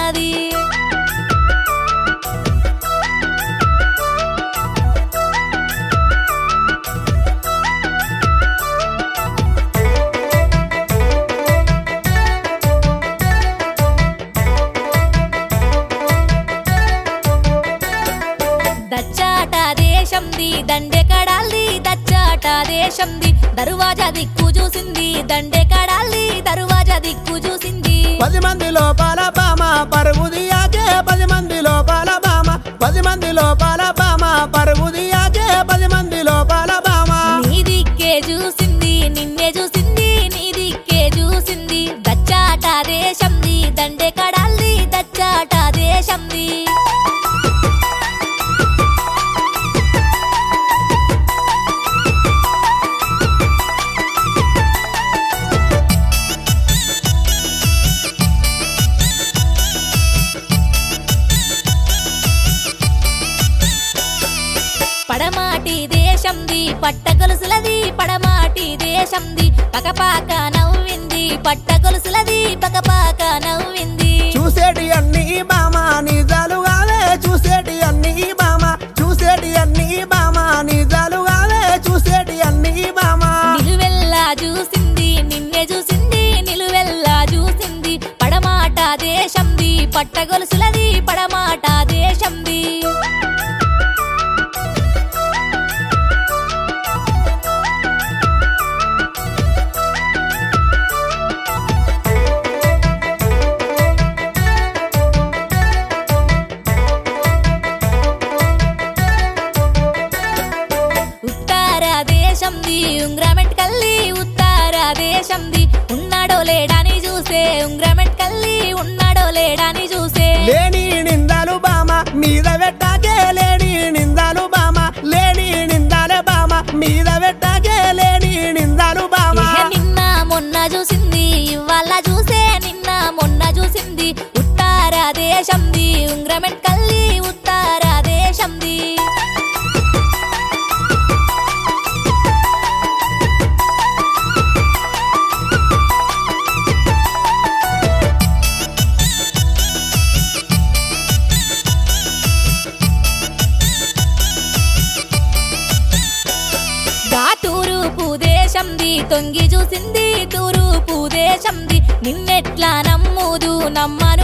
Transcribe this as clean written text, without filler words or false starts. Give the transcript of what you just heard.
ఉన్నది దచ్చాట దేశంది దండె కడాలి దచ్చాట దేశంది దర్వాజా దిక్కు చూసింది దండె కడాలి దర్వాజా దిక్కు చూసింది 10 మంది లోపల బామ పరుగు దియాకే 10 మంది లోపల బామ 10 మంది లోపల బామ పరుగు దియాకే 10 మంది లోపల బామ నీ దిక్కే చూసింది నిన్నే చూసింది నీ దిక్కే చూసింది దచ్చాట దేశంది దండె కడాలి దచ్చాట దేశంది పడమాటి దేశంది పట్టగొలుసులది పడమాటి దేశంది పకపాక నవ్వింది పట్టగొలుసులది పకపాక నవ్వింది చూసేటి అన్ని బామ నిజాలు కావే చూసేటి అన్ని బామ చూసేటి అన్ని బామ నిజాలు కావే చూసేటి అన్ని బామ నిలువెల్లా చూసింది నిన్నే చూసింది నిలువెల్లా చూసింది పడమాట దేశంది పట్టగొలుసులది పడమాట దేశంది దేశంది ఉంగ్రమెట్ కల్లి ఉత్తర దేశంది ఉన్నాడో లేడాని చూసే ఉంగ్రమెట్ కల్లి ఉన్నాడో లేడాని చూసే లేని నిందాలు బామ మీద పెట్టాకే లేని నిందాలు బామ లేని నిందాలే బామ మీద పెట్టాకే లేని నిందాలు బామ నిన్న మొన్న చూసింది ఇవాళ చూసే నిన్న మొన్న చూసింది ఉత్తర దేశంది ఉంగ్రమెట్ కల్లి ఉత్తర దేశంది తొంగి చూసింది తూరుపు దేశంది నిన్నెట్లా నమ్ముదు నమ్మ